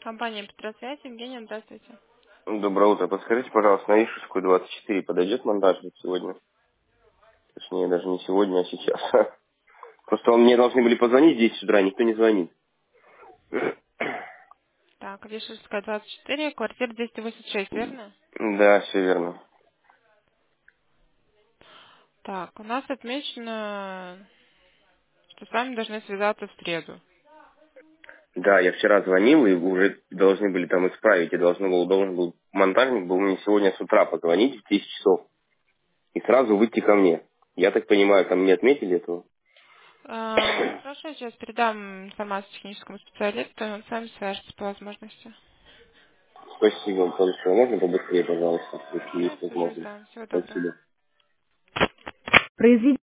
Компания Петросвязь, Евгения, здравствуйте. Доброе утро. Подскажите, пожалуйста, на Ишевскую 24 подойдет монтажник сегодня? Точнее, даже не сегодня, а сейчас. Просто мне должны были позвонить здесь с утра, никто не звонит. Так, Вишерская, 24, квартира 286, верно? Да, все верно. Так, у нас отмечено, что с вами должны связаться в среду. Да, я вчера звонил, и уже должны были там исправить. И должен был монтажник был мне сегодня с утра позвонить в 10 часов и сразу выйти ко мне. Я так понимаю, там не отметили этого? Хорошо, я сейчас передам информацию техническому специалисту, и он с вами свяжется по возможности. Спасибо большое. Можно побыстрее, пожалуйста, если Я есть свяжусь, возможность? да. Всего доброго. Спасибо.